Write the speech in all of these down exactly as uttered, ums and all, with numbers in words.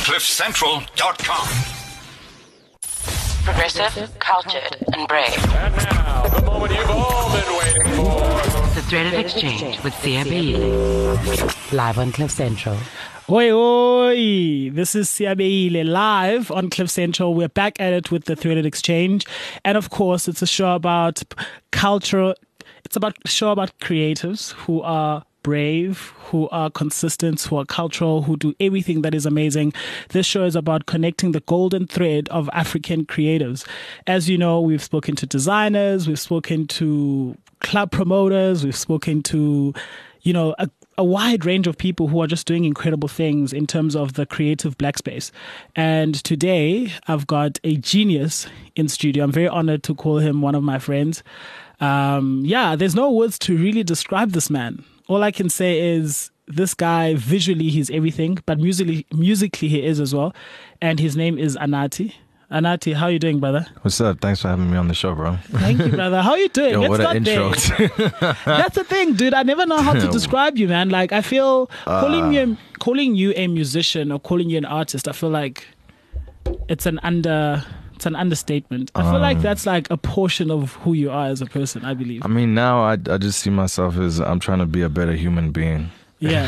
cliff central dot com. Progressive, cultured, and brave. And now, the moment you've all been waiting for. The Threaded Exchange with Siabeile. Live on Cliff Central. Oi, oi! This is Siabeile live on Cliff Central. We're back at it with the Threaded Exchange. And of course, it's a show about culture. It's about a show about creatives who are brave, who are consistent, who are cultural, who do everything that is amazing. This show is about connecting the golden thread of African creatives. As you know, we've spoken to designers, we've spoken to club promoters, we've spoken to, you know, a, a wide range of people who are just doing incredible things in terms of the creative black space. And today I've got a genius in studio. I'm very honored to call him one of my friends. Um, yeah, there's no words to really describe this man. All I can say is this guy, visually, he's everything, but musically, musically he is as well. And his name is Anatii. Anatii, how are you doing, brother? What's up? Thanks for having me on the show, bro. Thank you, brother. How are you doing? Yo, Let's what start an intro. there. That's the thing, dude. I never know how to describe you, man. Like, I feel uh, calling you calling you a musician or calling you an artist, I feel like it's an under... It's an understatement. I feel um, like that's like a portion of who you are as a person, I believe. I mean, now I, I just see myself as I'm trying to be a better human being. Yeah.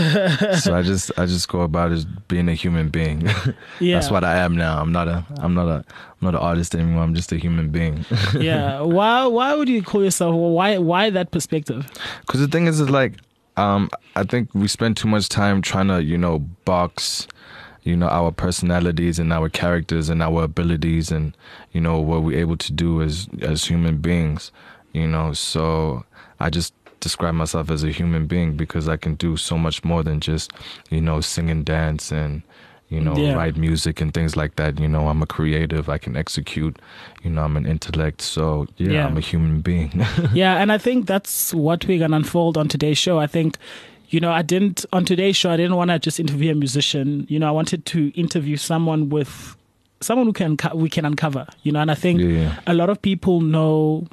So I just I just go about as being a human being. Yeah. That's what I am now. I'm not a I'm not a I'm not an artist anymore. I'm just a human being. Yeah. Why why would you call yourself? Why why that perspective? Because the thing is, is like um I think we spend too much time trying to you know box. You know, our personalities and our characters and our abilities and, you know, what we're able to do as as human beings, you know. So I just describe myself as a human being because I can do so much more than just, you know, sing and dance and, you know, yeah. write music and things like that. You know, I'm a creative. I can execute. You know, I'm an intellect. So, yeah, yeah. I'm a human being. Yeah, and I think that's what we're going to unfold on today's show. I think... You know, I didn't, on today's show, I didn't want to just interview a musician. You know, I wanted to interview someone with, someone who can, we can uncover, you know, and I think yeah. a lot of people know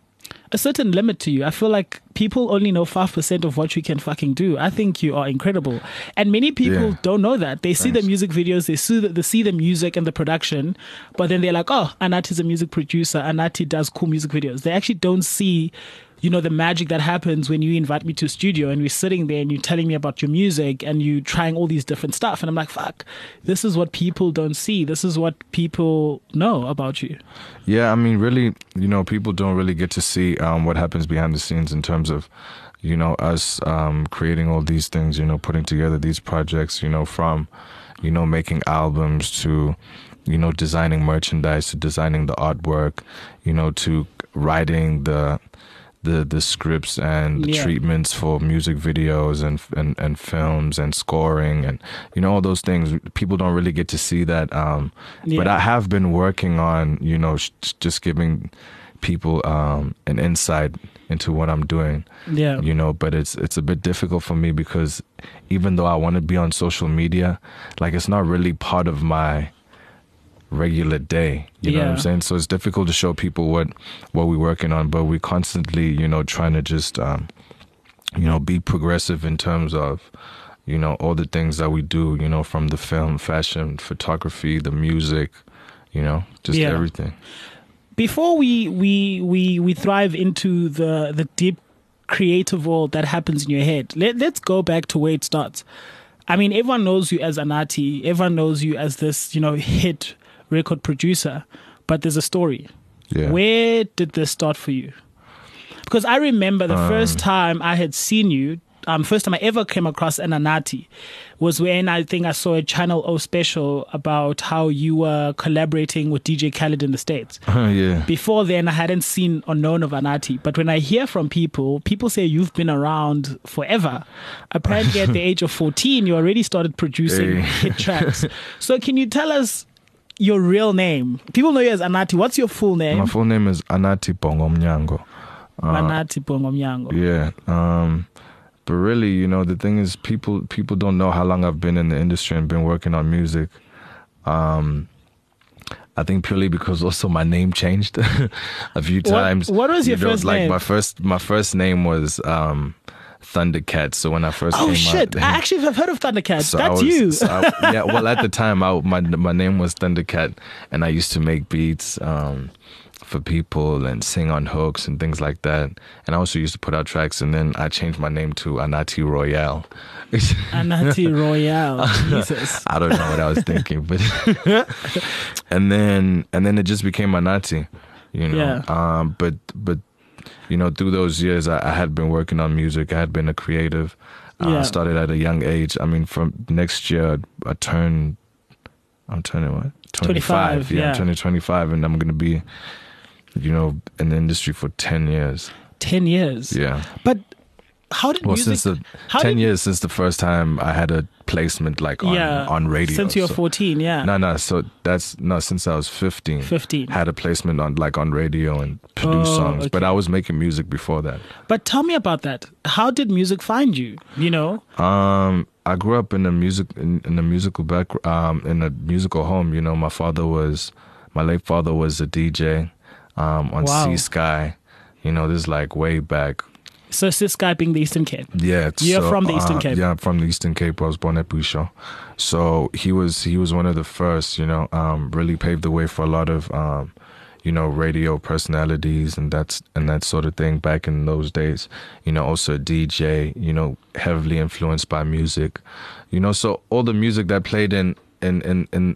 a certain limit to you. I feel like people only know five percent of what you can fucking do. I think you are incredible. And many people yeah. don't know that. They see Thanks. the music videos, they see, the, they see the music and the production, but then they're like, oh, Anatii's a music producer. Anatii does cool music videos. They actually don't see... You know, the magic that happens when you invite me to a studio and we're sitting there and you're telling me about your music and you trying all these different stuff. And I'm like, fuck, this is what people don't see. This is what people know about you. Yeah, I mean, really, you know, people don't really get to see um, what happens behind the scenes in terms of, you know, us um, creating all these things, you know, putting together these projects, you know, from, you know, making albums to, you know, designing merchandise to designing the artwork, you know, to writing the... the the scripts and the yeah. treatments for music videos and, and and films and scoring and you know all those things. People don't really get to see that um yeah. but I have been working on you know sh- just giving people um an insight into what I'm doing. Yeah. You know, but it's it's a bit difficult for me because even though I want to be on social media, like it's not really part of my regular day, you know yeah. what I'm saying? So it's difficult to show people what what we're working on, but we constantly, you know, trying to just um you know be progressive in terms of you know all the things that we do, you know, from the film, fashion, photography, the music, you know, just yeah. everything. Before we we we we thrive into the the deep creative world that happens in your head, let, let's go back to where it starts. I mean, everyone knows you as Anatii, everyone knows you as this, you know, hit record producer, but there's a story. Yeah. Where did this start for you? Because I remember the um, first time I had seen you, um, first time I ever came across an Anatii was when I think I saw a Channel O special about how you were collaborating with D J Khaled in the States. Uh, yeah. Before then, I hadn't seen or known of Anatii. But when I hear from people, people say you've been around forever. Apparently at the age of fourteen, you already started producing hey. hit tracks. So can you tell us your real name? People know you as Anatii. What's your full name? My full name is Anatii Bongo Mnyango. Uh, Anatii Bongo Mnyango. Yeah. Um, but really, you know, the thing is people people don't know how long I've been in the industry and been working on music. Um, I think purely because also my name changed a few times. What, what was your you know, first like name? My first, my first name was um, Thundercats. So when I first Oh came shit! out, I actually have heard of Thundercats. so I That's was- you. so I- yeah, well, at the time, I, my my name was Thundercat, and I used to make beats um, for people and sing on hooks and things like that. And I also used to put out tracks. And then I changed my name to Anati Royale. Anati Royale. Jesus. I don't know what I was thinking, but and then and then it just became Anati, you know. Yeah. Um, but but you know, through those years, I, I had been working on music. I had been a creative. Uh, Yeah. I started at a young age. I mean, from next year, I turn. I'm turning what? twenty-five, Yeah, yeah. I'm turning twenty-five, and I'm gonna be, you know, in the industry for ten years. Ten years. Yeah. But how did Well, music? since the how ten did, years since the first time I had a placement like on yeah, on radio. Since you were so- fourteen, yeah. No, no. So that's no. Since I was fifteen, fifteen. had a placement on like on radio and produced Oh, songs. But okay. I was making music before that. But tell me about that. How did music find you? You know? Um, I grew up in a music in, in a musical back um in a musical home. You know, my father was my late father was a D J um on Wow. C Sky. You know, this is like way back. So this guy being the Eastern Cape. Yeah, You're so, from the Eastern uh, Cape. Yeah, I'm from the Eastern Cape. I was born at Busho. So he was he was one of the first, you know, um, really paved the way for a lot of, um, you know, radio personalities and that's and that sort of thing back in those days. You know, also a D J. You know, heavily influenced by music. You know, so all the music that played in in in in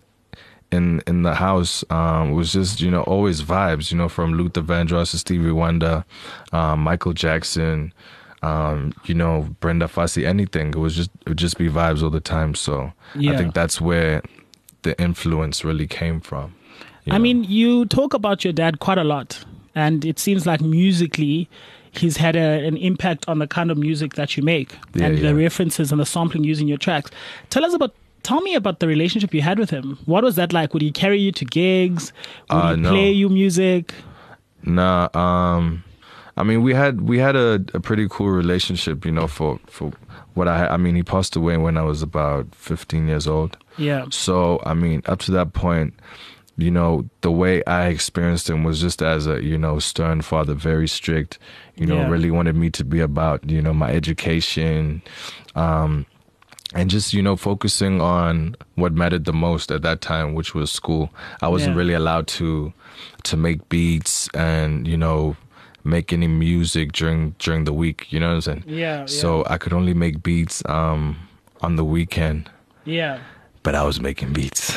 in in the house um, was just, you know, always vibes, you know, from Luther Vandross to Stevie Wonder, um, Michael Jackson, um, you know, Brenda Fassie, anything. It was just it would just be vibes all the time. So Yeah. I think that's where the influence really came from. you I know. mean, you talk about your dad quite a lot, and it seems like musically, he's had a, an impact on the kind of music that you make Yeah, and yeah. the references and the sampling using your tracks. Tell us about. Tell me about the relationship you had with him. What was that like? Would he carry you to gigs? Would Uh, he no. play you music? Nah, um, I mean, we had we had a, a pretty cool relationship, you know. For for what I had, I mean, he passed away when I was about fifteen years old. Yeah. So, I mean, up to that point, you know, the way I experienced him was just as a, you know, stern father, very strict, you know, Yeah. really wanted me to be about, you know, my education, um, and just, you know, focusing on what mattered the most at that time, which was school. I wasn't Yeah. really allowed to to make beats and, you know, make any music during during the week, you know what I'm saying? Yeah. So I could only make beats um, on the weekend. yeah. But I was making beats.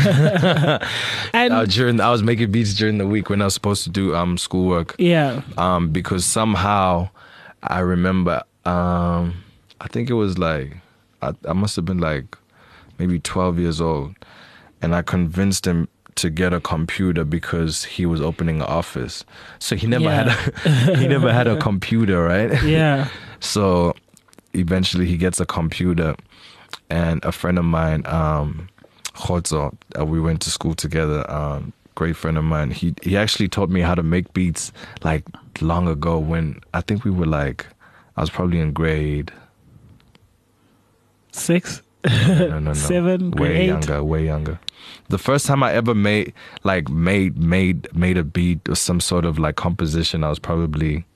And uh, during I was making beats during the week when I was supposed to do um schoolwork. yeah. Um, because somehow I remember um I think it was like I, I must have been like maybe twelve years old, and I convinced him to get a computer because he was opening an office. So he never Yeah. had a, he never had a computer, right? Yeah. So eventually he gets a computer, and a friend of mine, um, Khotso, uh, we went to school together. Um, great friend of mine. He he actually taught me how to make beats like long ago when I think we were like, I was probably in grade Six. no no no, no. Seven, grade way eight? younger, way younger. The first time I ever made like made made made a beat or some sort of like composition, I was probably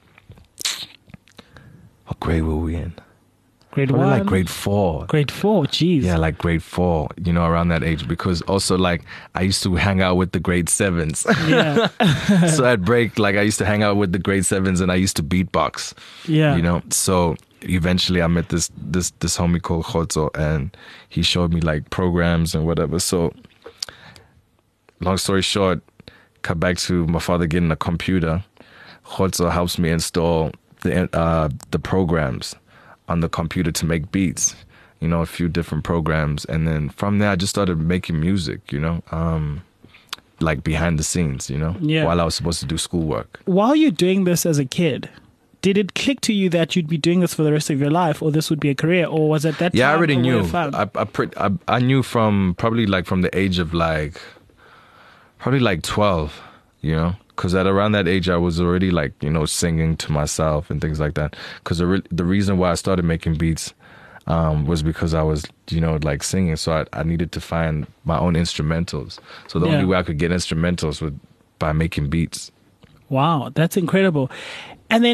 what grade were we in? Grade Probably one. like grade four. Grade four. Jeez. Yeah, like grade four, you know, around that age. Because also, like, I used to hang out with the grade sevens. Yeah. So at break, like, I used to hang out with the grade sevens and I used to beatbox, Yeah. you know. So eventually I met this this this homie called Khotso, and he showed me, like, programs and whatever. So long story short, cut back to my father getting a computer. Khotso helps me install the, uh, the programs on the computer to make beats, you know, a few different programs. And then from there, I just started making music, you know, um, like behind the scenes, you know, Yeah. while I was supposed to do schoolwork. While you're doing this as a kid, did it click to you that you'd be doing this for the rest of your life, or this would be a career, or was it that Yeah, I time already a way knew. of fun? I, I, pre- I, I knew from probably like from the age of like, probably like twelve, you know, because at around that age, I was already like, you know, singing to myself and things like that. Because the, re- the reason why I started making beats um, was because I was, you know, like singing. So I, I needed to find my own instrumentals. So the Yeah. only way I could get instrumentals was by making beats. Wow, that's incredible. And then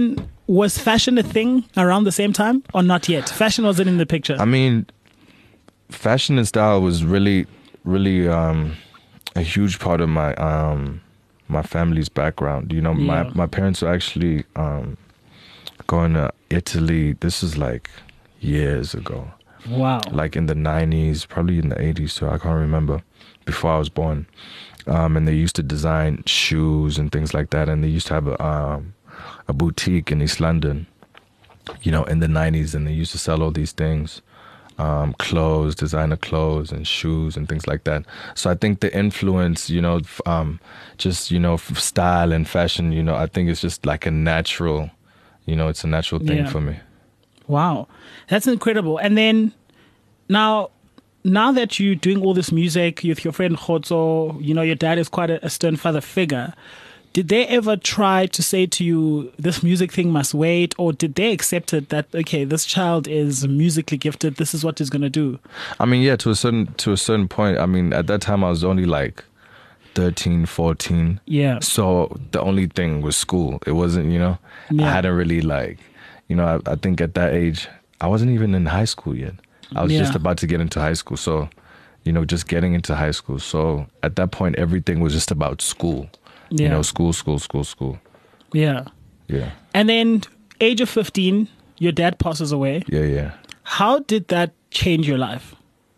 Was fashion a thing around the same time or not yet? Fashion wasn't in the picture. I mean, fashion and style was really, really um, a huge part of my um, my family's background. You know, my, Yeah. my parents were actually um, going to Italy. This is like years ago, Wow. like in the nineties, probably in the eighties, so I can't remember, before I was born. Um, and they used to design shoes and things like that. And they used to have a, um, a boutique in East London, you know, in the nineties. And they used to sell all these things, um, clothes, designer clothes and shoes and things like that. So I think the influence, you know, f- um, just, you know, f- style and fashion, you know, I think it's just like a natural, you know, it's a natural thing Yeah. for me. Wow. That's incredible. And then now, now that you're doing all this music with your friend Khotso, you know, your dad is quite a, a stern father figure. Did they ever try to say to you, this music thing must wait? Or did they accept it that, okay, this child is musically gifted, this is what he's going to do? I mean, yeah, to a certain to a certain point. I mean, at that time I was only like thirteen, fourteen. Yeah. So the only thing was school. It wasn't, you know, Yeah. I hadn't really like, you know, I, I think at that age, I wasn't even in high school yet. I was Yeah. just about to get into high school. So, you know, just getting into high school. So at that point, everything was just about school. Yeah. You know, school, school, school, school. Yeah. Yeah. And then, age of fifteen, your dad passes away. Yeah, yeah. How did that change your life?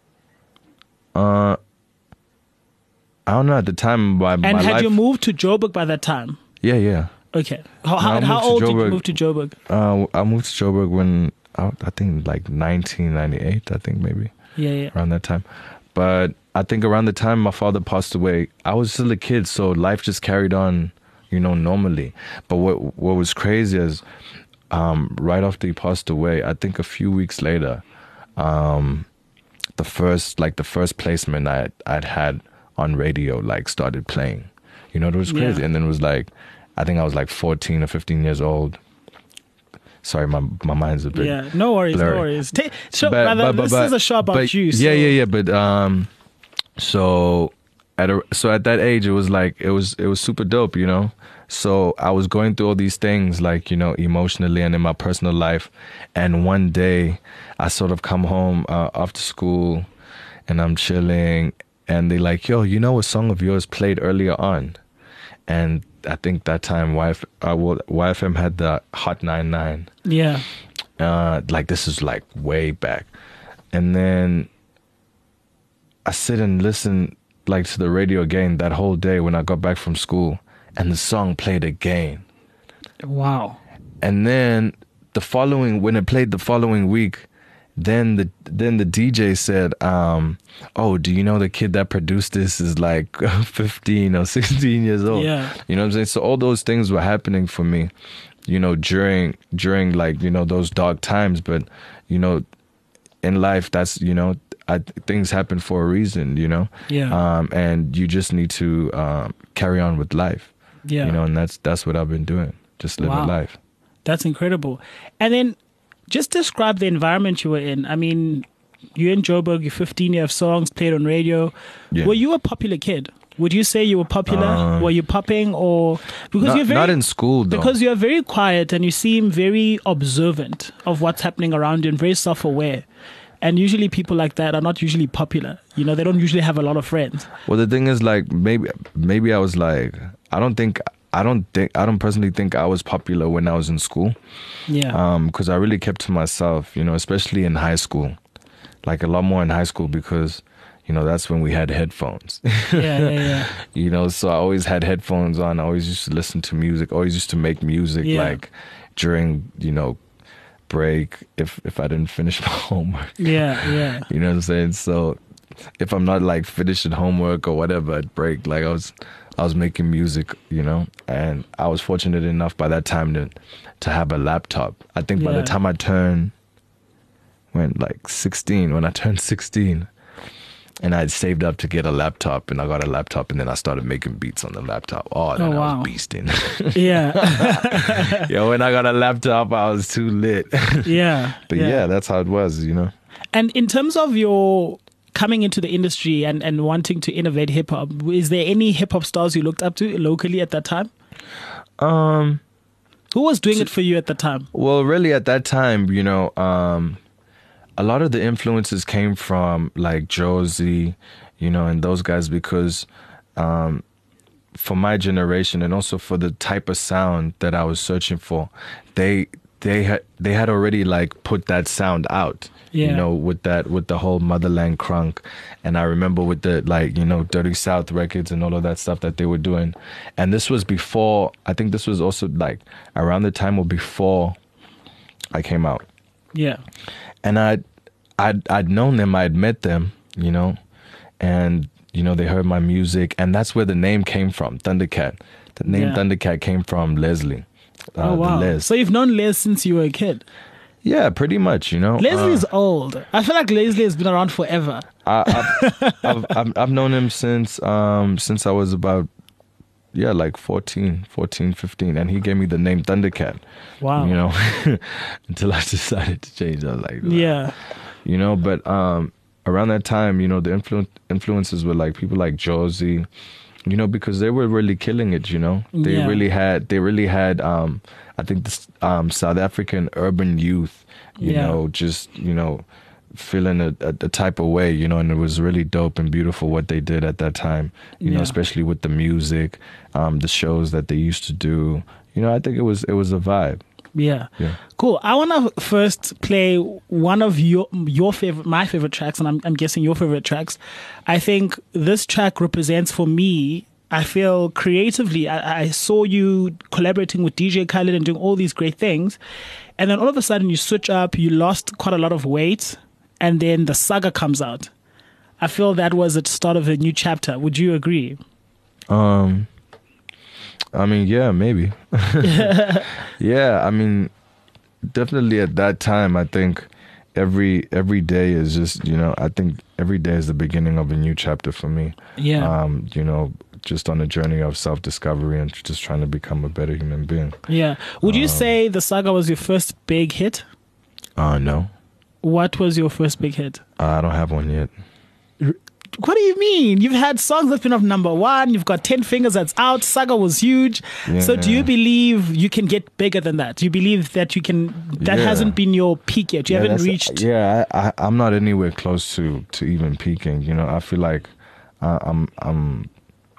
Uh, I don't know. At the time, my, And my had life, you moved to Joburg by that time? yeah, yeah. Okay. How, No, how, I how moved to old did you Joburg. move to Joburg? Uh, I moved to Joburg when I, I think like nineteen ninety-eight. I think maybe Yeah, yeah. around that time. But I think around the time my father passed away, I was still a kid, so life just carried on, you know, normally. But what what was crazy is, um, right after he passed away, I think a few weeks later, um, the first like the first placement I I'd had on radio like started playing. You know, it was crazy, Yeah. and then it was like, I think I was like fourteen or fifteen years old. Sorry, my my mind's a bit Yeah, no worries, blurry. no worries. Ta- so, But- brother, but- but- this but- is a show about but- you. So. Yeah, yeah, yeah. But um, so at a, so at that age, it was like it was it was super dope, you know. So I was going through all these things, like, you know, emotionally and in my personal life. And one day, I sort of come home uh, after school, and I'm chilling, and they like, yo, you know, a song of yours played earlier on, and I think that time Y F, uh, well, Y F M had the Hot nine nine. Yeah. Uh, like this is like way back, and then I sit and listen like to the radio again that whole day when I got back from school, and the song played again. Wow. And then the following, when it played the following week, then the then the D J said, um, "Oh, do you know the kid that produced this is like fifteen or sixteen years old?" Yeah. You know what I'm saying? So all those things were happening for me, you know, during during like, you know, those dark times. But, you know, in life, that's, you know, I, things happen for a reason, you know. Yeah. Um, and you just need to um, carry on with life. Yeah. You know, and that's that's what I've been doing, just living Wow. life. That's incredible. And then just describe the environment you were in. I mean, you're in Joburg, you're fifteen, you have songs played on radio. Yeah. Were you a popular kid? Would you say you were popular? Uh, were you popping or because Not, you're very not in school though. because you're very quiet and you seem very observant of what's happening around you and very self-aware. And usually people like that are not usually popular. You know, they don't usually have a lot of friends. Well, the thing is, like, maybe maybe I was like, I don't think I don't think I don't personally think I was popular when I was in school. Yeah. Um, because I really kept to myself, you know, especially in high school, like a lot more in high school because, you know, that's when we had headphones. yeah, yeah, yeah. You know, so I always had headphones on. I always used to listen to music. Always used to make music, Yeah. like during, you know, break if if I didn't finish my homework. Yeah, yeah. You know what I'm saying? So if I'm not like finishing homework or whatever at break, like I was I was making music, you know, and I was fortunate enough by that time to to have a laptop. I think by Yeah. the time I turned when like sixteen, when I turned sixteen, and I had saved up to get a laptop, and I got a laptop, and then I started making beats on the laptop. Oh, then Oh, I wow. was beasting. Yeah. Yo, when I got a laptop, I was too lit. yeah. But yeah, that's how it was, you know. And in terms of your coming into the industry and, and wanting to innovate hip hop, is there any hip hop stars you looked up to locally at that time? Um, Who was doing it for you at the time? Well, really at that time, you know, um, a lot of the influences came from like Josie, you know, and those guys because um, for my generation and also for the type of sound that I was searching for, they they had they had already like put that sound out. Yeah. You know, with that, with the whole Motherland crunk. And I remember with the, like, you know, Dirty South records and all of that stuff that they were doing. And this was before, I think this was also like around the time or before I came out. Yeah. And I'd, I'd, I'd known them, I'd met them, you know, and, you know, they heard my music. And that's where the name came from, Thundercat. The name Yeah. Thundercat came from Leslie. Uh, Oh, wow. the Les. So you've known Les since you were a kid. Yeah, pretty much, you know. Leslie's Uh, old. I feel like Leslie has been around forever. I, I've, I've, I've, I've known him since um since I was about yeah like fourteen, fourteen, fifteen, and he gave me the name Thundercat. Wow. You know, until I decided to change. I was like, Yeah. you know. But um around that time, you know, the influ- influences were like people like Josie, you know, because they were really killing it. You know, they Yeah. really had they really had um I think this um South African urban youth, you Yeah. know, just you know. feeling a, a, a type of way, you know, and it was really dope and beautiful what they did at that time, you know, Yeah. especially with the music, um, the shows that they used to do. You know, I think it was it was a vibe. Yeah. Yeah. Cool. I want to first play one of your your favorite, my favorite tracks, and I'm, I'm guessing your favorite tracks. I think this track represents for me, I feel creatively, I, I saw you collaborating with D J Khaled and doing all these great things. And then all of a sudden you switch up, you lost quite a lot of weight, and then the saga comes out. I feel that was the start of a new chapter. Would you agree? Um, I mean, yeah, maybe. Yeah, I mean, definitely at that time, I think every every day is just, you know, I think every day is the beginning of a new chapter for me. Yeah. Um, you know, just on a journey of self-discovery and just trying to become a better human being. Yeah. Would you Um, say the saga was your first big hit? Uh, no, What was your first big hit? I don't have one yet. What do you mean? You've had songs that's been off number one. You've got ten Fingers that's out. Saga was huge. So do you Yeah. believe you can get bigger than that? Do you believe that you can? That Yeah. hasn't been your peak yet. You Yeah, haven't that's- reached. Yeah, I, I, I'm not anywhere close to, to even peaking. You know, I feel like uh, I'm I'm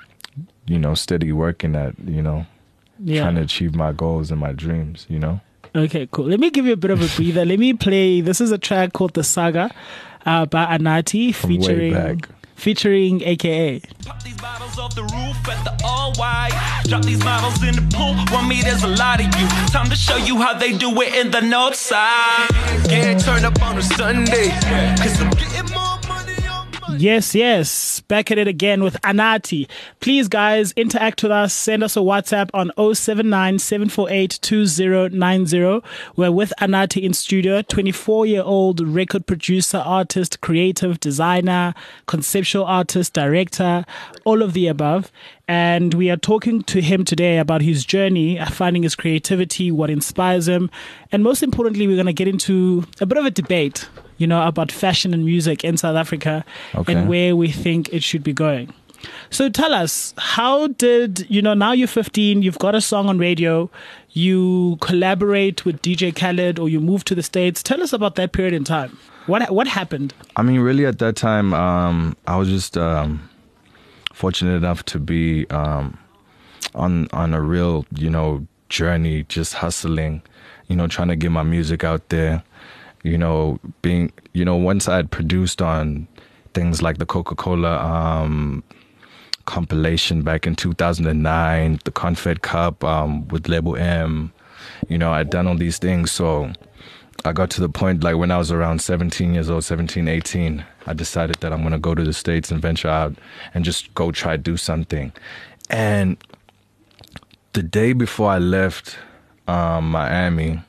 you know steady working at you know Yeah. trying to achieve my goals and my dreams. You know. Okay, cool. Let me give you a bit of a breather. Let me play. This is a track called "The Saga" uh, by Anati, From way featuring back. featuring A K A. Pop these bottles off the roof at the all white. Drop these models in the pool. Want me, there's a lot of you. Time to show you how they do it in the north side. Get turned up on a Sunday. Cause I'm getting more money on my Yes, yes. Back at it again with Anati. Please, guys, interact with us. Send us a WhatsApp on oh seven nine, seven four eight, two oh nine oh. We're with Anati in studio, twenty-four-year-old record producer, artist, creative designer, conceptual artist, director, all of the above. And we are talking to him today about his journey, finding his creativity, what inspires him. And most importantly, we're going to get into a bit of a debate, you know, about fashion and music in South Africa Okay. and where we think it should be going. So tell us, how did, you know, now you're fifteen, you've got a song on radio, you collaborate with D J Khaled or you move to the States. Tell us about that period in time. What what happened? I mean, really, at that time, um, I was just um, fortunate enough to be um, on on a real, you know, journey, just hustling, you know, trying to get my music out there. You know, being, you know, once I had produced on things like the Coca-Cola um, compilation back in two thousand nine, the Confed Cup um, with Label M, you know, I'd done all these things. So I got to the point, like when I was around seventeen years old, seventeen, eighteen, I decided that I'm going to go to the States and venture out and just go try to do something. And the day before I left um, Miami,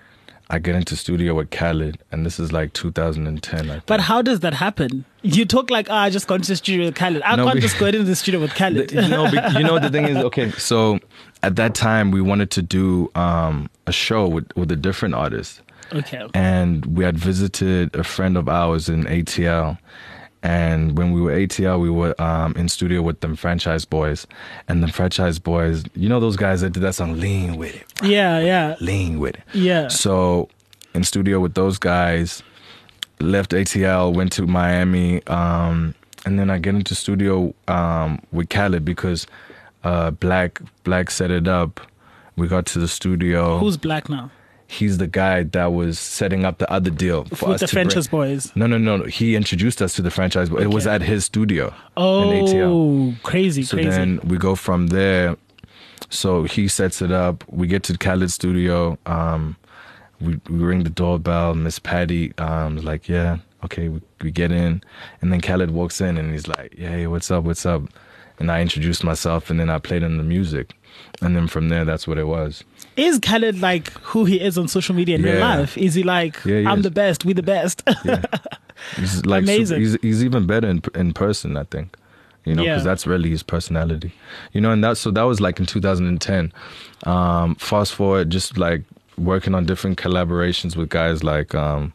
I get into studio with Khaled, and this is like two thousand ten. I think. But how does that happen? You talk like, ah, I just got into the studio with Khaled. I No, can't we- just go into the studio with Khaled. you know, be- you know the thing is, okay, so at that time we wanted to do um, a show with, with a different artist. Okay. And we had visited a friend of ours in A T L, And when we were A T L, we were um, in studio with them Franchise Boys. And the Franchise Boys, you know those guys that did that song, Lean With It. Right? Yeah, yeah. Lean With It. Yeah. So in studio with those guys, left A T L, went to Miami, um, and then I get into studio um, with Khaled because uh, Black Black set it up. We got to the studio. Who's Black now? He's the guy that was setting up the other deal for With us the to Franchise bring. Boys. No, no, no. He introduced us to the Franchise Boys. It was Okay. at his studio Oh, in A T L. crazy, So crazy. then we go from there. So he sets it up. We get to Khaled's studio. Um, we, we ring the doorbell. Miss Patty um, is like, yeah, okay. We, we get in. And then Khaled walks in and he's like, yeah, hey, what's up, what's up? And I introduced myself and then I played him the music. And then from there, that's what it was. Is Khaled like who he is on social media in real Yeah. life? Is he like, Yeah, he I'm is. the best, we the best? Yeah. He's like Amazing. Super, he's, he's even better in in person, I think. You know, because Yeah. that's really his personality. You know, and that so that was like in two thousand ten. Um, fast forward, just like working on different collaborations with guys like um,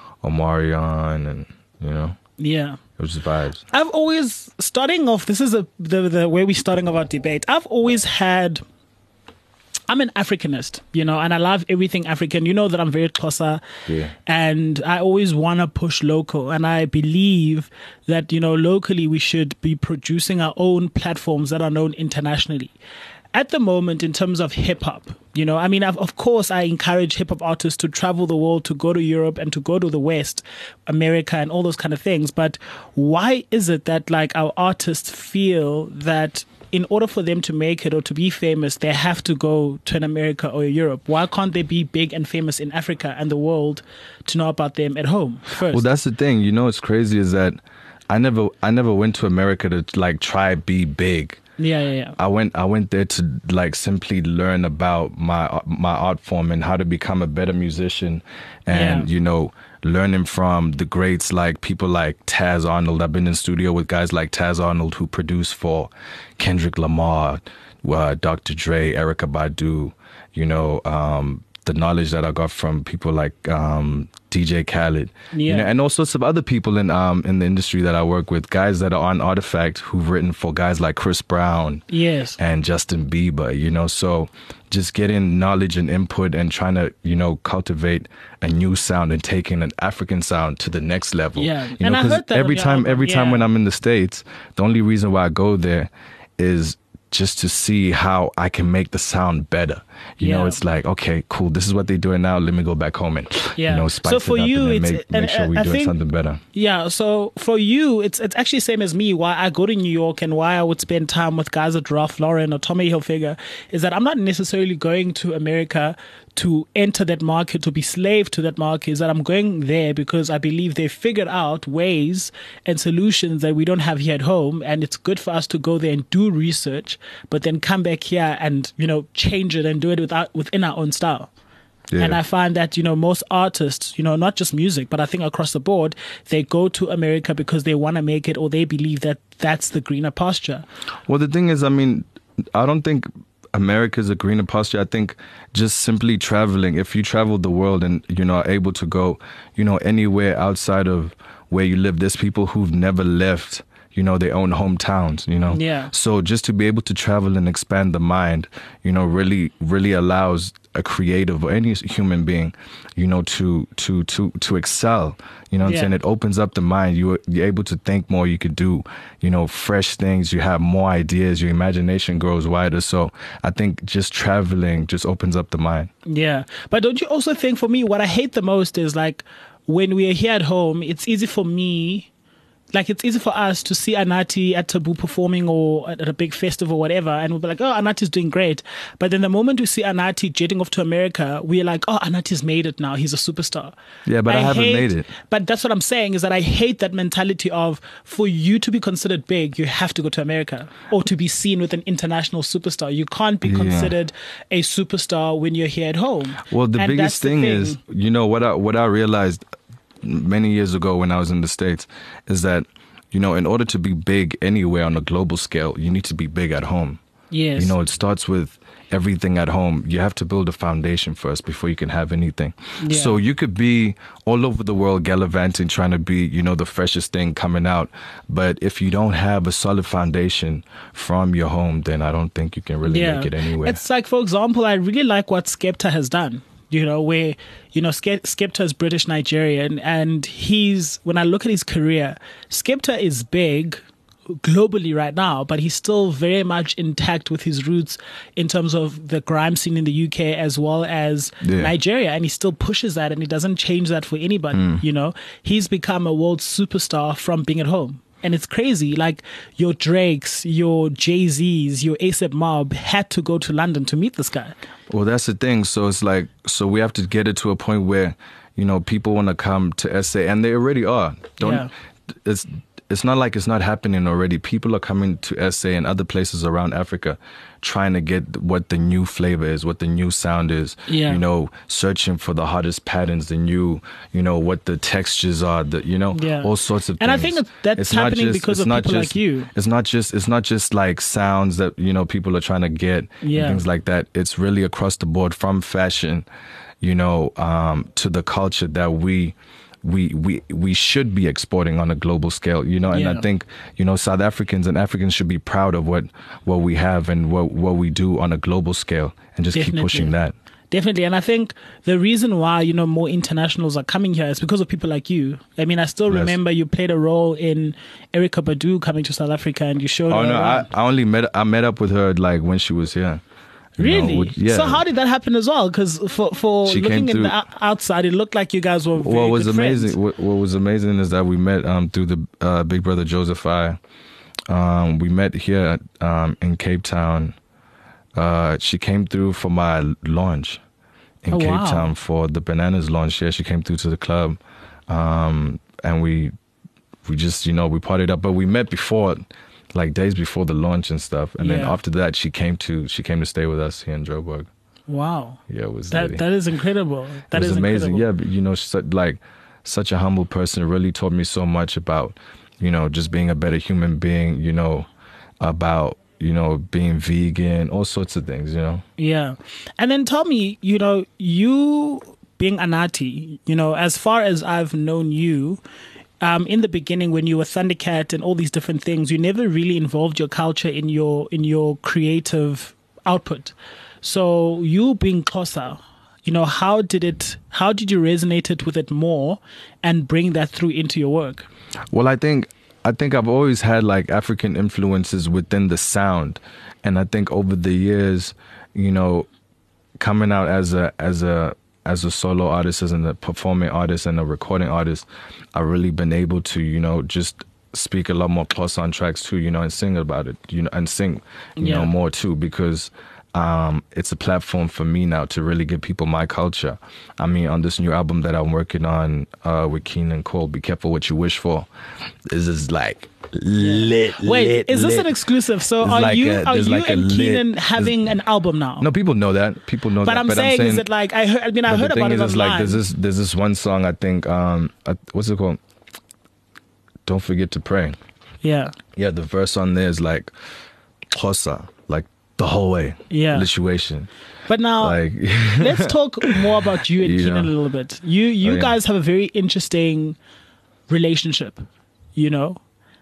Omarion, and you know, Yeah. it was just vibes. I've always, starting off, this is a, the, the where we're starting off our debate. I've always had, I'm an Africanist, you know, and I love everything African. You know that I'm very Xhosa, Yeah. and I always want to push local. And I believe that, you know, locally we should be producing our own platforms that are known internationally. At the moment, in terms of hip hop, you know, I mean, I've, of course, I encourage hip hop artists to travel the world, to go to Europe and to go to the West, America, and all those kind of things. But why is it that, like, our artists feel that in order for them to make it or to be famous, they have to go to an America or Europe? Why can't they be big and famous in Africa and the world to know about them at home first? Well, that's the thing. You know, what's crazy is that I never I never went to America to like try be big. yeah, yeah, yeah. I went I went there to like simply learn about my my art form and how to become a better musician, and Yeah. you know, learning from the greats like people like Taz Arnold. I've been in studio with guys like Taz Arnold who produce for Kendrick Lamar, uh, Doctor Dre, Erykah Badu. You know, um, the knowledge that I got from people like um, D J Khaled, you Yeah. know, and also some other people in um in the industry that I work with, guys that are on Artifact who've written for guys like Chris Brown Yes. and Justin Bieber, you know. So just getting knowledge and input and trying to, you know, cultivate a new sound and taking an African sound to the next level. Yeah. You And know, I 'cause heard that on every your time album, every time yeah. when I'm in the States, the only reason why I go there is just to see how I can make the sound better. You know, Yeah. it's like, okay, cool, this is what they're doing now. Let me go back home and, Yeah. you know, spice So for it up you, and then it's- make, make and, sure uh, we're I doing think- something better. Yeah, so for you, it's it's actually same as me. Why I go to New York and why I would spend time with guys like Ralph Lauren or Tommy Hilfiger is that I'm not necessarily going to America to enter that market, to be slave to that market. Is that I'm going there because I believe they figured out ways and solutions that we don't have here at home, and it's good for us to go there and do research, but then come back here and, you know, change it and do it without within our own style. Yeah. And I find that, you know, most artists, you know, not just music, but I think across the board, they go to America because they want to make it or they believe that that's the greener pasture. Well, the thing is, I mean, I don't think America's a greener pasture. I think just simply traveling, if you travel the world and, you know, are able to go, you know, anywhere outside of where you live, there's people who've never left, you know, their own hometowns, you know. Yeah. So just to be able to travel and expand the mind, you know, really, really allows a creative or any human being, you know, to to to to excel. You know what Yeah. I'm saying? It opens up the mind. You you're able to think more. You could do, you know, fresh things. You have more ideas. Your imagination grows wider. So I think just traveling just opens up the mind. Yeah. But don't you also think, for me, what I hate the most is like when we are here at home, it's easy for me. Like, it's easy for us to see Anati at Taboo performing or at a big festival or whatever, and we'll be like, oh, Anati's doing great. But then the moment we see Anati jetting off to America, we're like, oh, Anati's made it now. He's a superstar. Yeah, but I haven't hate- made it. But that's what I'm saying, is that I hate that mentality of, for you to be considered big, you have to go to America or to be seen with an international superstar. You can't be Yeah. considered a superstar when you're here at home. Well, the And biggest that's the thing, is, you know, what I what I realized many years ago when I was in the States is that, you know, in order to be big anywhere on a global scale, you need to be big at home. Yes. You know, it starts with everything at home. You have to build a foundation first before you can have anything. Yeah. So you could be all over the world gallivanting, trying to be, you know, the freshest thing coming out. But if you don't have a solid foundation from your home, then I don't think you can really Yeah. make it anywhere. It's like, for example, I really like what Skepta has done. You know, where, you know, Ske- Skepta is British Nigerian, and he's, when I look at his career, Skepta is big globally right now, but he's still very much intact with his roots in terms of the grime scene in the U K as well as Yeah. Nigeria, and he still pushes that, and he doesn't change that for anybody. Mm. You know, he's become a world superstar from being at home. And it's crazy, like your Drakes, your Jay-Z's, your A$AP Mob had to go to London to meet this guy. Well, that's the thing. So it's like, so we have to get it to a point where, you know, people want to come to S A, and they already are. Don't. Yeah. It's it's not like it's not happening already. People are coming to S A and other places around Africa, trying to get what the new flavor is, what the new sound is. Yeah. You know, searching for the hottest patterns, the new, you know, what the textures are, the you know, Yeah. all sorts of And I things. think that's It's not happening just- because it's of not people just- like you. It's not just it's not just like sounds that, you know, people are trying to get Yeah. and things like that. It's really across the board, from fashion, you know, um, to the culture that we we we we should be exporting on a global scale, you know. And Yeah. I think, you know, South Africans and Africans should be proud of what what we have and what what we do on a global scale, and just Definitely. keep pushing that. Definitely. And I think the reason why, you know, more internationals are coming here is because of people like you. I mean, I still Yes. remember you played a role in Erykah Badu coming to South Africa, and you showed Oh her no, I, around. I only met I met up with her like when she was here. You know, Really? which- yeah. So how did that happen as well? Because for, for She looking came in through- the o- outside, it looked like you guys were very what was good amazing friends. what, what was amazing is that we met um through the uh, Big Brother Joseph I. Um, we met here um, in Cape Town. Uh, she came through for my launch in Oh, Cape wow. Town for the Bananas launch. Yeah, she came through to the club, um, and we we just, you know, we partied up. But we met before, like days before the launch and stuff. And then Yeah. after that, she came to she came to stay with us here in Joburg. Wow. Yeah, it was That litty. That is incredible. That it was is amazing. incredible. Yeah, but you know, she's such- like such a humble person. Really taught me so much about, you know, just being a better human being. You know, about, you know, being vegan, all sorts of things. You know. Yeah. And then tell me, you know, you being Anati, you know, as far as I've known you, um, in the beginning when you were Thundercat and all these different things, you never really involved your culture in your in your creative output. So you being Xhosa, you know, how did it how did you resonate it with it more and bring that through into your work? Well, I think I think I've always had like African influences within the sound, and I think over the years, you know, coming out as a as a as a solo artist, as a performing artist and a recording artist, I've really been able to, you know, just speak a lot more close on tracks too, you know, and sing about it, you know, and sing, you Yeah. know, more too, because um, it's a platform for me now to really give people my culture. I mean, on this new album that I'm working on uh, with Keenan Cole, Be Careful What You Wish For, this is like lit, Wait, lit, is this lit. an exclusive? So There's are like you a- are there's you like a and lit- Keenan having an album now? No, people know that. People know but that. I'm saying, is it like I heard? I mean, I but heard the thing about is, it is online. like there's this there's this one song I think um uh, what's it called? Don't Forget to Pray. yeah, Yeah, the verse on there is like Xhosa, like the whole way. Yeah. Lituation. but now Like let's talk more about you and You Keenan know. a little bit. You you Oh, yeah. guys have a very interesting relationship, you know,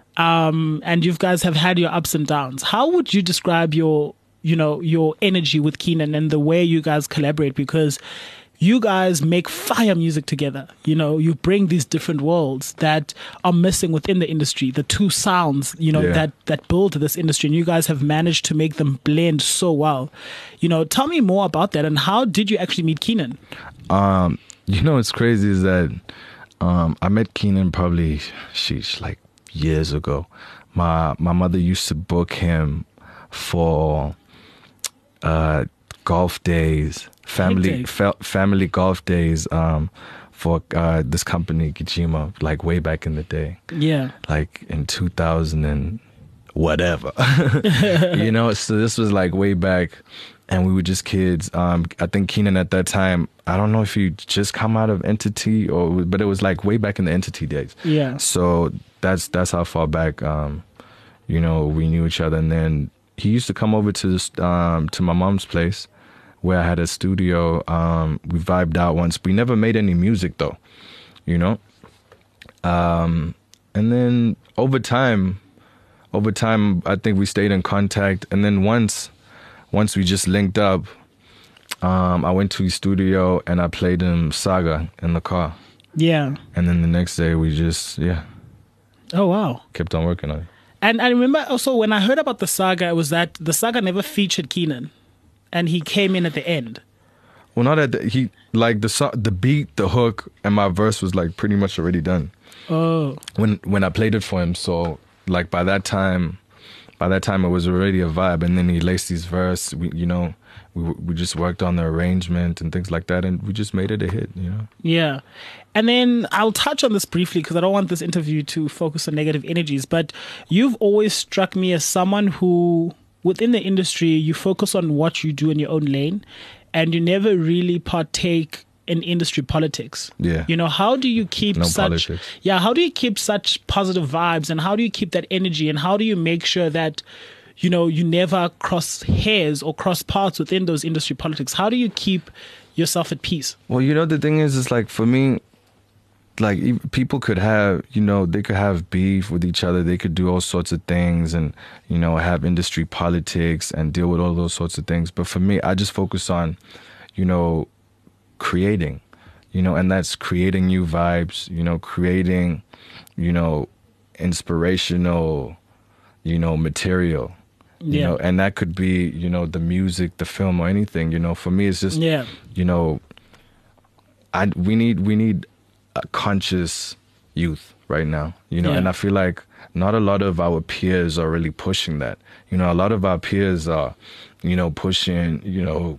um, and you guys have had your ups and downs. How would you describe your you know your energy with Keenan and the way you guys collaborate? Because you guys make fire music together. You know, you bring these different worlds that are missing within the industry, the two sounds, you know, Yeah. that, that build this industry. And you guys have managed to make them blend so well. You know, tell me more about that. And how did you actually meet Keenan? Um, you know what's crazy is that um, I met Keenan probably, sheesh, like years ago. My my mother used to book him for uh, golf days, family Hectic. fa- family golf days um, for uh, this company Kijima, like way back in the day, Yeah. like in two thousand and whatever. You know, so this was like way back, and we were just kids. Um, I think Keenan at that time, I don't know if he just come out of Entity or, but it was like way back in the Entity days. Yeah. So that's that's how far back, um, you know, we knew each other, and then he used to come over to this, um, to my mom's place where I had a studio. Um, we vibed out once. We never made any music though, you know? Um, and then over time, over time, I think we stayed in contact. And then once, once we just linked up, um, I went to his studio and I played him Saga in the car. Yeah. And then the next day we just, yeah. Oh, wow. Kept on working on it. And I remember also when I heard about the Saga, it was that the Saga never featured Keenan. And he came in at the end. Well, not at the, he, like the so- the beat, the hook, and my verse was like pretty much already done. Oh. When when I played it for him, so like by that time, by that time it was already a vibe. And then he laced his verse. We, you know, we we just worked on the arrangement and things like that, and we just made it a hit. You know. Yeah. And then I'll touch on this briefly because I don't want this interview to focus on negative energies. But you've always struck me as someone who, within the industry, you focus on what you do in your own lane, and you never really partake in industry politics. Yeah. You know, how do you keep No such politics. Yeah, how do you keep such positive vibes, and how do you keep that energy, and how do you make sure that, you know, you never cross hairs or cross paths within those industry politics? How do you keep yourself at peace? Well, you know, the thing is, it's like for me, like e- people could have, you know, they could have beef with each other. They could do all sorts of things and, you know, have industry politics and deal with all those sorts of things. But for me, I just focus on, you know, creating, you know, and that's creating new vibes, you know, creating, you know, inspirational, you know, material, you Yeah. know, and that could be, you know, the music, the film, or anything. You know, for me, it's just, Yeah. you know, I we need we need a conscious youth right now, you know, Yeah. and I feel like not a lot of our peers are really pushing that. You know, a lot of our peers are, you know, pushing, you know,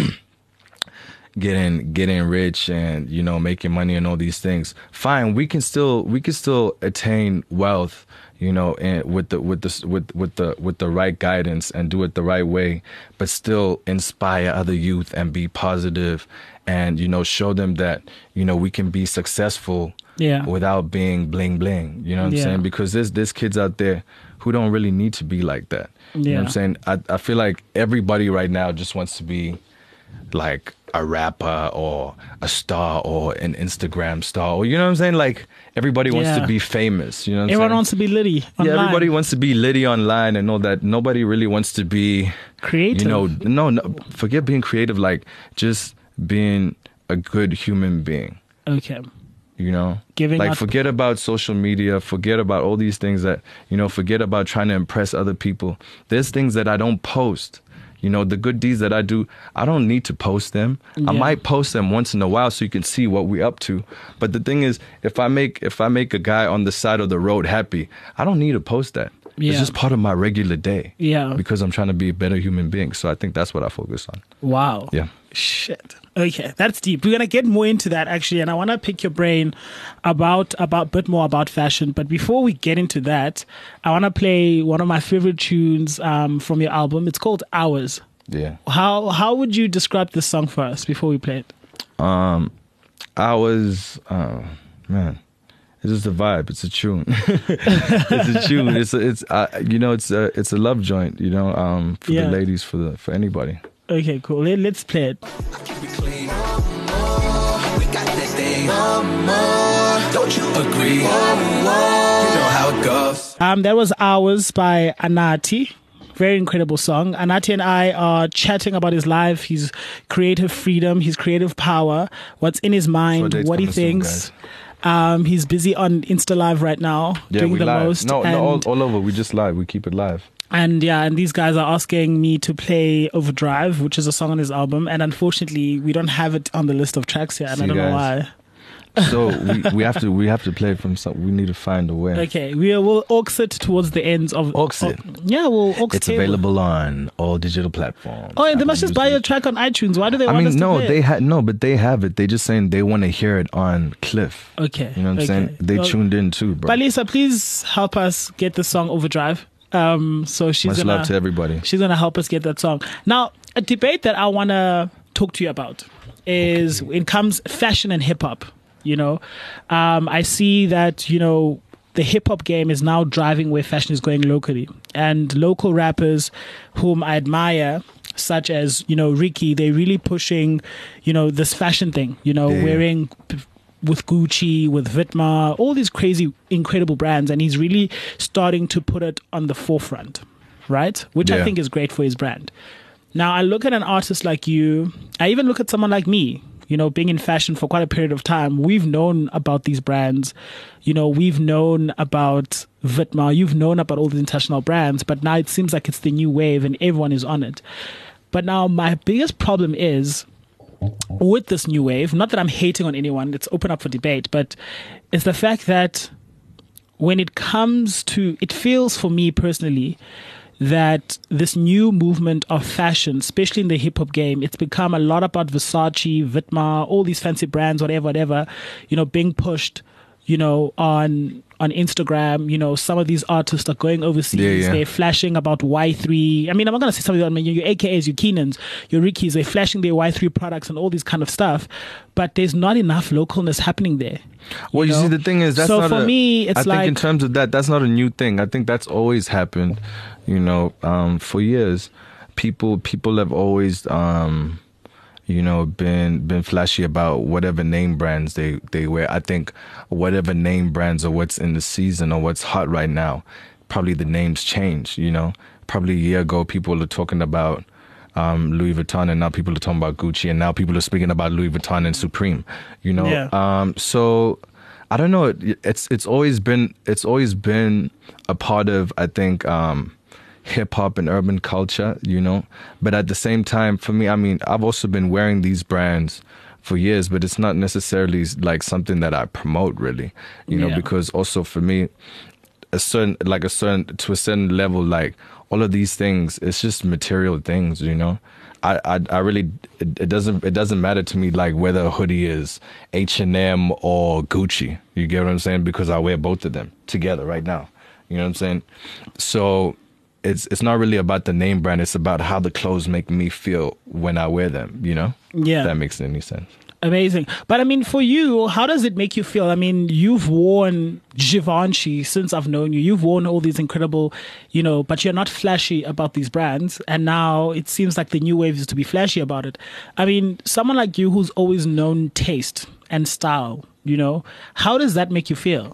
getting getting rich and, you know, making money and all these things. Fine, we can still we can still attain wealth, you know, and with the with the with with the with the right guidance and do it the right way, but still inspire other youth and be positive and, you know, show them that, you know, we can be successful Yeah. without being bling bling. You know what I'm Yeah. saying? Because there's there's kids out there who don't really need to be like that. You know Yeah. what I'm saying? I, I feel like everybody right now just wants to be like a rapper or a star or an Instagram star, or you know what I'm saying? Like everybody wants Yeah. to be famous. You know what I'm Everyone saying? wants to be Liddy. Yeah, online. everybody wants to be Liddy online and all that. Nobody really wants to be Creative. You know, no, no, forget being creative. Like just being a good human being. Okay. You know, Giving like out- forget about social media, forget about all these things that, you know, forget about trying to impress other people. There's things that I don't post. You know, the good deeds that I do, I don't need to post them. I Yeah. might post them once in a while so you can see what we're up to. But the thing is, if I make if I make a guy on the side of the road happy, I don't need to post that. Yeah. It's just part of my regular day. Yeah. Because I'm trying to be a better human being. So I think that's what I focus on. Wow. Yeah. Shit. Okay, that's deep. We're gonna get more into that actually, and I want to pick your brain about about a bit more about fashion. But before we get into that, I want to play one of my favorite tunes um, from your album. It's called Hours. Yeah. How how would you describe this song for us before we play it? Um, I was, uh, man, it's just a vibe. It's a tune. It's a tune. It's a, it's uh, you know it's a it's a love joint. You know, um, for Yeah. the ladies, for the for anybody. Okay, cool. Let, let's play it. We clean. We got that thing. Don't you agree? You know how it goes. Um, that was Hours by Anati. Very incredible song. Anati and I are chatting about his life, his creative freedom, his creative power, what's in his mind, date's what he coming soon, thinks. Um, he's busy on Insta Live right now, Yeah, doing we the live. most. No, and, no, all, all over. We just live. We keep it live. and yeah, and these guys are asking me to play Overdrive, which is a song on his album, and unfortunately, we don't have it on the list of tracks here, and See, I don't know guys. why. So we, we have to we have to play it from some. We need to find a way. Okay, we will aux it towards the ends of Aux it. of- yeah, we'll aux It's table. available on all digital platforms. Oh, and they Apple must just buy Music. your track on iTunes. Why do they I want us mean, to no, play they it? had no, but they have it. They just saying they want to hear it on Cliff. Okay, You know what I'm okay. saying? They Well, tuned in too, bro. Balisa, please help us get the song Overdrive. Um, so she's Much gonna love to everybody. she's gonna help us get that song. Now, a debate that I wanna talk to you about is it comes fashion and hip hop. You know, um, I see that you know the hip hop game is now driving where fashion is going locally. And local rappers whom I admire, such as, you know, Ricky, they're really pushing, you know, this fashion thing, you know, Yeah. wearing p- with Gucci, with Vitma, all these crazy, incredible brands. And he's really starting to put it on the forefront, right? Which I Yeah. think is great for his brand. Now, I look at an artist like you. I even look at someone like me, you know, being in fashion for quite a period of time. We've known about these brands. You know, we've known about Vitma. You've known about all these international brands. But now it seems like it's the new wave and everyone is on it. But now my biggest problem is with this new wave, not that I'm hating on anyone, it's open up for debate, but it's the fact that when it comes to, it feels for me personally that this new movement of fashion, especially in the hip hop game, it's become a lot about Versace, Vitma, all these fancy brands, whatever, whatever, you know, being pushed, you know, on on Instagram. You know, some of these artists are going overseas. Yeah, yeah. They're flashing about Y three. I mean, I'm not going to say some of them. I mean, your A K As, your Keenans, your Rickies, they're flashing their Y three products and all these kind of stuff. But there's not enough localness happening there. Well, you, know? see, the thing is, that's so not for a, me, it's I like, think in terms of that, that's not a new thing. I think that's always happened. You know, um, for years, people people have always, um, you know, been been flashy about whatever name brands they they wear. I think whatever name brands or what's in the season or what's hot right now, probably the names change. You know, probably a year ago, people are talking about Um, Louis Vuitton, and now people are talking about Gucci, and now people are speaking about Louis Vuitton and Supreme. You know, Yeah. um, so I don't know. It, it's it's always been it's always been a part of, I think, um, hip hop and urban culture. You know, but at the same time, for me, I mean, I've also been wearing these brands for years, but it's not necessarily like something that I promote, really. You know, Yeah. because also for me, a certain like a certain to a certain level, like all of these things, it's just material things, you know. I I, I really it, it doesn't it doesn't matter to me like whether a hoodie is H and M or Gucci. You get what I'm saying? Because I wear both of them together right now. You know what I'm saying? So it's it's not really about the name brand. It's about how the clothes make me feel when I wear them. You know? Yeah. If that makes any sense. Amazing. But I mean, for you, how does it make you feel? I mean, you've worn Givenchy since I've known you. You've worn all these incredible, you know, but you're not flashy about these brands. And now it seems like the new wave is to be flashy about it. I mean, someone like you who's always known taste and style, you know, how does that make you feel?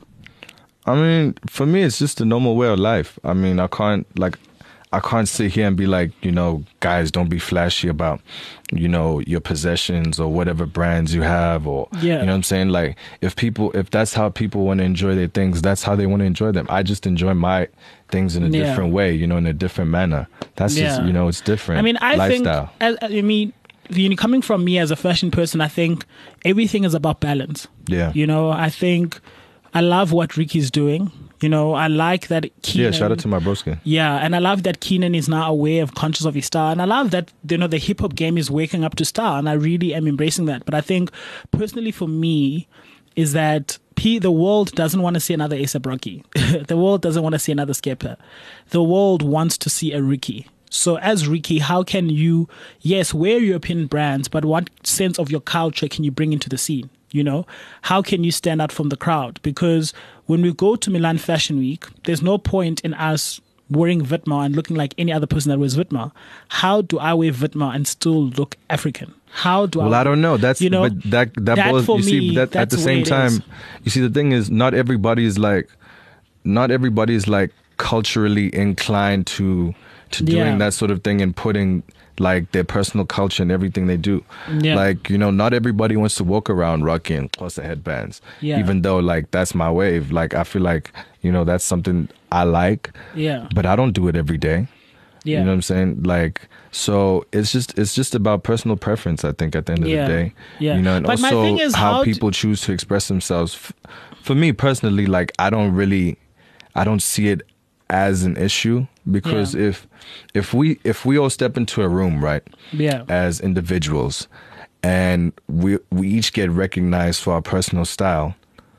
I mean, for me, it's just a normal way of life. I mean, I can't like, I can't sit here and be like, you know, guys, don't be flashy about, you know, your possessions or whatever brands you have, or Yeah. you know what I'm saying? Like, if people, if that's how people want to enjoy their things, that's how they want to enjoy them. I just enjoy my things in a Yeah. different way, you know, in a different manner. That's just, Yeah. you know, it's different. I mean, I lifestyle. think, as, I mean, you know, coming from me as a fashion person, I think everything is about balance. Yeah. You know, I think I love what Ricky's doing. You know, I like that Keenan. Yeah, shout out to my broski. Yeah, and I love that Keenan is now aware of, conscious of his style, and I love that, you know, the hip hop game is waking up to style, and I really am embracing that. But I think personally for me is that P, the world doesn't want to see another A$AP Rocky. The world doesn't want to see another Skepta. The world wants to see a Ricky. So as Ricky, how can you, yes, wear European brands, but what sense of your culture can you bring into the scene? You know, how can you stand out from the crowd? Because when we go to Milan Fashion Week, there's no point in us wearing Vitma and looking like any other person that wears Vitma. How do I wear Vitma and still look African? How do I? Well, I don't know. That's you know, but that that, that boils, for you see me, that at that's the where same it time, is. you see the thing is not everybody is like, not everybody is like culturally inclined to to doing Yeah. that sort of thing and putting like their personal culture and everything they do. Yeah. Like, you know, not everybody wants to walk around rocking plus the headbands. Yeah. Even though like that's my wave. Like I feel like, you know, that's something I like. Yeah. But I don't do it every day. Yeah. You know what I'm saying? Like, so it's just it's just about personal preference, I think, at the end of Yeah. the day. Yeah. You know, and But my also thing is how, how d- people choose to express themselves. F- For me personally, like I don't really I don't see it as an issue, because Yeah. if if we if we all step into a room, right, Yeah. as individuals, and we we each get recognized for our personal style,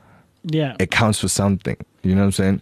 Yeah. it counts for something. You know what I'm saying?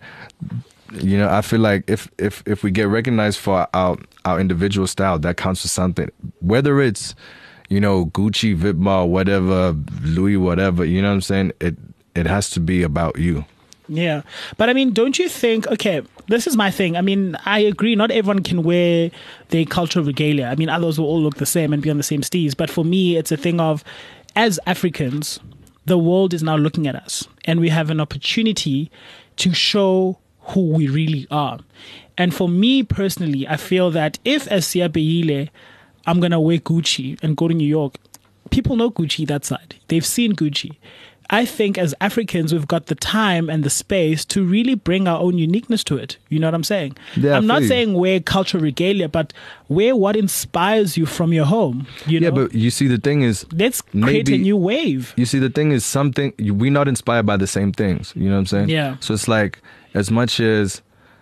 You know, I feel like if if if we get recognized for our our individual style, that counts for something. Whether it's, you know, Gucci, Vitma, whatever, Louis, whatever. You know what I'm saying? It it has to be about you. Yeah. But I mean, don't you think, okay, this is my thing. I mean, I agree, not everyone can wear their cultural regalia. I mean, others will all look the same and be on the same steez. But for me, it's a thing of, as Africans, the world is now looking at us and we have an opportunity to show who we really are. And for me personally, I feel that if as Siyabeile, I'm going to wear Gucci and go to New York, people know Gucci that side. They've seen Gucci. I think as Africans, we've got the time and the space to really bring our own uniqueness to it. You know what I'm saying? Yeah, I'm not please. saying wear cultural regalia, but wear what inspires you from your home. You Yeah, know? but you see, the thing is, Let's create a maybe- new wave. you see, the thing is something, we're not inspired by the same things. You know what I'm saying? Yeah. So it's like, as much as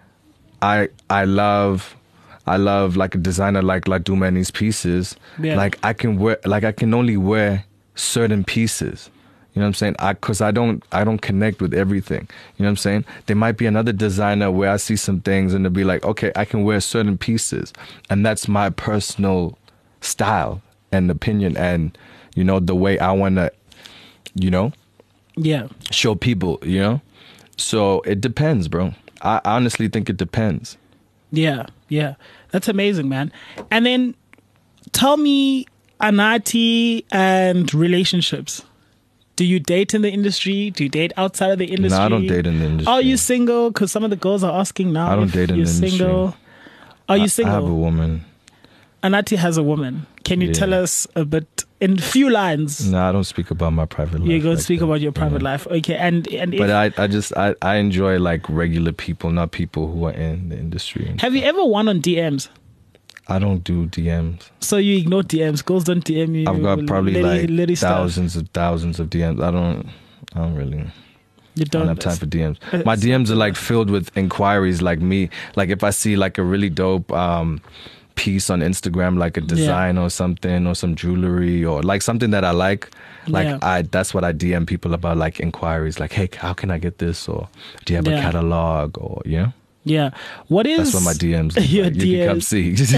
I I love, I love like a designer like Ladumani's pieces, Yeah. like I can wear, like I can only wear certain pieces. You know what I'm saying? I, cause I don't, I don't connect with everything. You know what I'm saying? There might be another designer where I see some things and they'll be like, okay, I can wear certain pieces. And that's my personal style and opinion and, you know, the way I want to, you know, Yeah. show people, you know? So it depends, bro. I honestly think it depends. Yeah, yeah. That's amazing, man. And then tell me, Anatii and relationships. Do you date in the industry? Do you date outside of the industry? No, I don't date in the industry. Are you single? Because some of the girls are asking now. I don't if date in you're the industry. single. Are I- you I single? have a woman. Anatii has a woman. Can you Yeah. tell us a bit in few lines? No, I don't speak about my private life. You're going to like speak that. about your private Yeah. life. Okay. And, and if, But I, I just, I, I enjoy like regular people, not people who are in the industry. and have you ever won on D Ms? I don't do D Ms. So you ignore D Ms. Girls don't D M you. I've got probably lady- like lady stuff. thousands of thousands of D Ms. I don't, I don't really. You I don't, don't have time for D Ms. uh, My D Ms are like filled with inquiries, like me. Like if I see like a really dope um, piece on Instagram, like a design or something, or some jewelry, or like something that I like, like Yeah. I that's what I D M people about, like inquiries, like, hey, how can I get this? Or do you have Yeah. a catalog? Or you know, Yeah. What is that's what my D Ms. Look your like. You can come D Ms?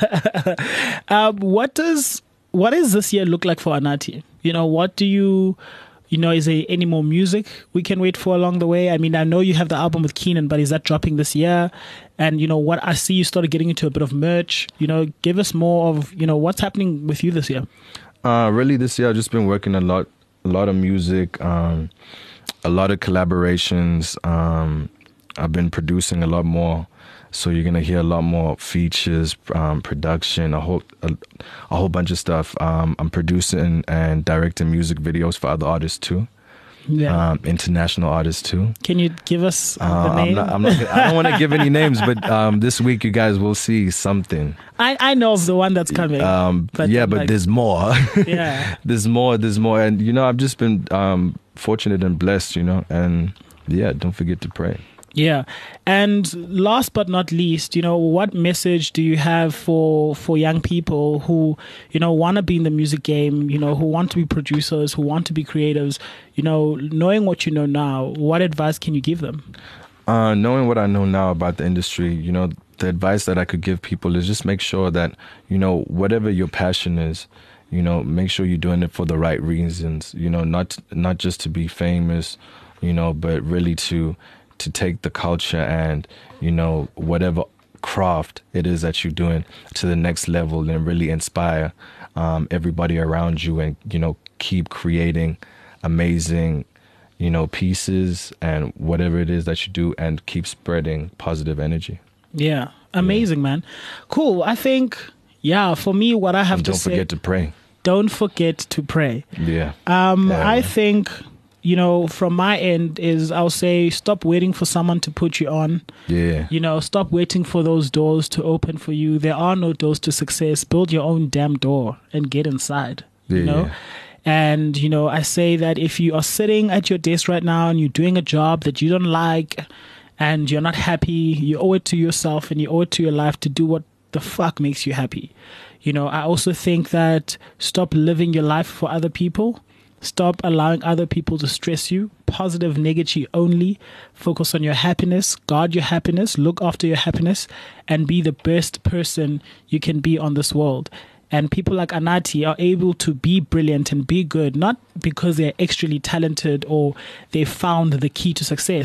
see. Um, what does what does this year look like for Anatii? You know, what do you, you know, is there any more music we can wait for along the way? I mean, I know you have the album with Keenan, but is that dropping this year? And you know, what I see you started getting into a bit of merch. You know, give us more of, you know, what's happening with you this year. Uh, really, this year I've just been working a lot, a lot of music, um, a lot of collaborations. Um, I've been producing a lot more, so you're gonna hear a lot more features, um, production, a whole, a, a whole bunch of stuff. Um, I'm producing and directing music videos for other artists too, Yeah. um, international artists too. Can you give us uh, Uh, the I'm name? not, I'm not, gonna- I don't want to give any names, but um, this week you guys will see something. I, I know of the one that's coming. Um, But yeah, I'm but like- there's more. Yeah. there's more. There's more, and you know, I've just been um, fortunate and blessed, you know, and yeah, don't forget to pray. Yeah. And last but not least, you know, what message do you have for for young people who, you know, want to be in the music game, you know, who want to be producers, who want to be creatives, you know, knowing what you know now, what advice can you give them? Uh, knowing what I know now about the industry, you know, the advice that I could give people is just make sure that, you know, whatever your passion is, you know, make sure you're doing it for the right reasons, you know, not not just to be famous, you know, but really to to take the culture and, you know, whatever craft it is that you're doing to the next level and really inspire um, everybody around you and, you know, keep creating amazing, you know, pieces and whatever it is that you do and keep spreading positive energy. Yeah. Amazing, man. Cool. I think, yeah, for me, what I have And to don't say, forget to pray. don't forget to pray. Yeah. Um, Yeah, I man. think, you know, from my end is I'll say stop waiting for someone to put you on. Yeah. You know, stop waiting for those doors to open for you. There are no doors to success. Build your own damn door and get inside. You Yeah, know? yeah. And, you know, I say that if you are sitting at your desk right now and you're doing a job that you don't like and you're not happy, you owe it to yourself and you owe it to your life to do what the fuck makes you happy. You know, I also think that stop living your life for other people. Stop allowing other people to stress you. Positive, negative only. Focus on your happiness. Guard your happiness. Look after your happiness. And be the best person you can be on this world. And people like Anatii are able to be brilliant and be good, not because they're extremely talented or they found the key to success.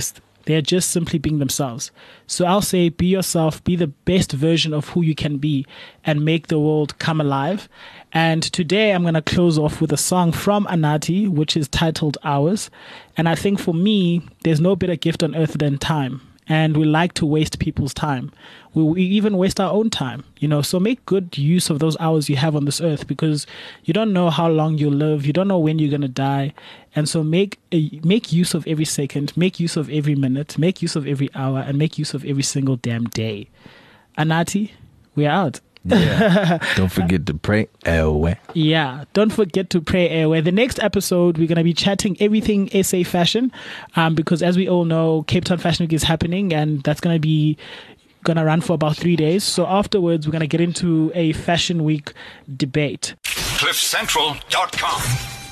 They're just simply being themselves. So I'll say, be yourself, be the best version of who you can be, and make the world come alive. And today I'm going to close off with a song from Anatii, which is titled Hours. And I think for me, there's no better gift on earth than time. And we like to waste people's time. We, we even waste our own time, you know. So make good use of those hours you have on this earth, because you don't know how long you'll live. You don't know when you're going to die. And so make a, make use of every second, make use of every minute, make use of every hour, and make use of every single damn day. Anatii, we're out. Yeah. Don't forget to pray away. Yeah, don't forget to pray away. The next episode, we're going to be chatting everything S A fashion, um, because as we all know, Cape Town Fashion Week is happening, and that's going to be going to run for about three days. So afterwards, we're going to get into a Fashion Week debate. cliff central dot com